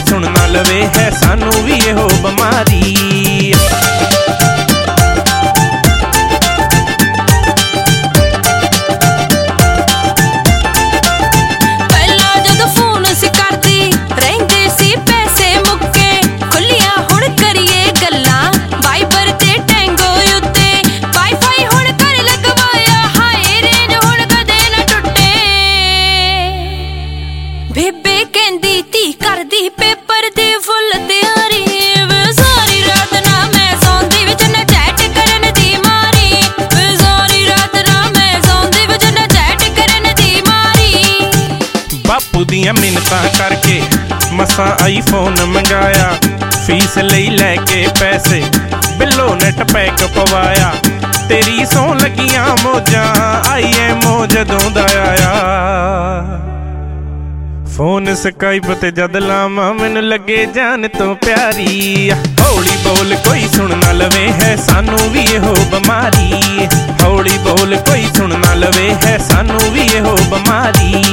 सुन ना लवे है सानू भी एहो बीमारी। ਬੇਬੇ ਕਹਿੰਦੀ ਤੀ ਕਰਦੀ ਪੇਪਰ ਦੀ ਫੁੱਲ ਤਿਆਰੀ ਵੇ ਸਾਰੀ ਰਾਤ ਨਾ ਮੈਂ ਸੌਂਦੀ ਵਿੱਚ ਨਾ ਚੈਟ ਕਰਨ ਦੀ ਮਾਰੀ ਵੇ ਸਾਰੀ ਰਾਤ ਨਾ ਮੈਂ ਸੌਂਦੀ ਵਿੱਚ ਨਾ ਚੈਟ ਕਰਨ ਦੀ ਮਾਰੀ। ਬਾਪੂ ਦੀਆਂ ਮਿੰਨਤਾਂ ਕਰਕੇ ਮਸਾਂ ਆਈਫੋਨ ਮੰਗਾਇਆ ਫੀਸ ਲਈ ਲੈ ਕੇ ਪੈਸੇ ਬਿੱਲੋ ਨੈਟ ਪੈਕ ਪਵਾਇਆ ਤੇਰੀ ਸੌਂ ਲੱਗੀਆਂ ਮੋਜਾਂ ਆਈਏ ਮੋ ਜਦੋਂ ਦਾ ਆਇਆ। फोन स्काइप ते जद लावां मैनू लगे जान तो प्यारी हौली बोल कोई सुन ना लवे है सानू भी एहो बीमारी हौली बोल कोई सुन ना लवे है सानू भी एहो बीमारी।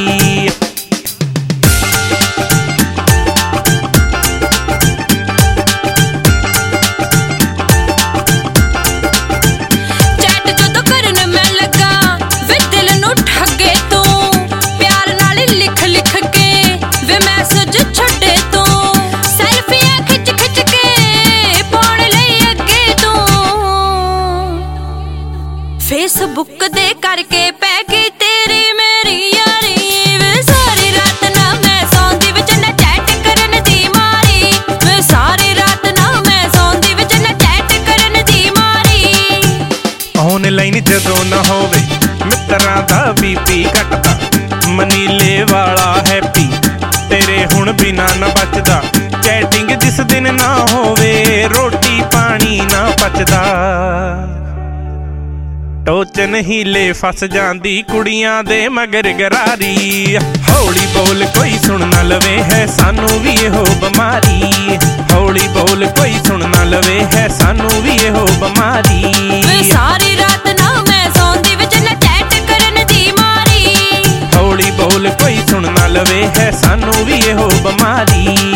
फेसबुक दे करके पै गई तेरी मेरी यारी वे सारी रात ना मैं सौंदी विच ना चैट करन दी मारी वे सारी रात ना मैं सौंदी विच ना चैट करन दी मारी। ऑनलाइन जदों ना होवे मित्रां दा बीपी घटदा मनीले वाला हैप्पी तेरे हुण बिना ना बचदा चैटिंग जिस दिन ना होवे रोटी पानी ना पचदा टोचन हीले फस जांदी कुड़ियां दे मगर गरारी हौली बोल कोई सुन ना लवे है सानू भी एहो बीमारी हौली बोल कोई सुन ना लवे है सानू भी एहो बीमारी। सारी रात ना मैं सौंदी विच ना चैट करन दी मारी हौली बोल कोई सुन ना लवे है सानू भी एहो बीमारी।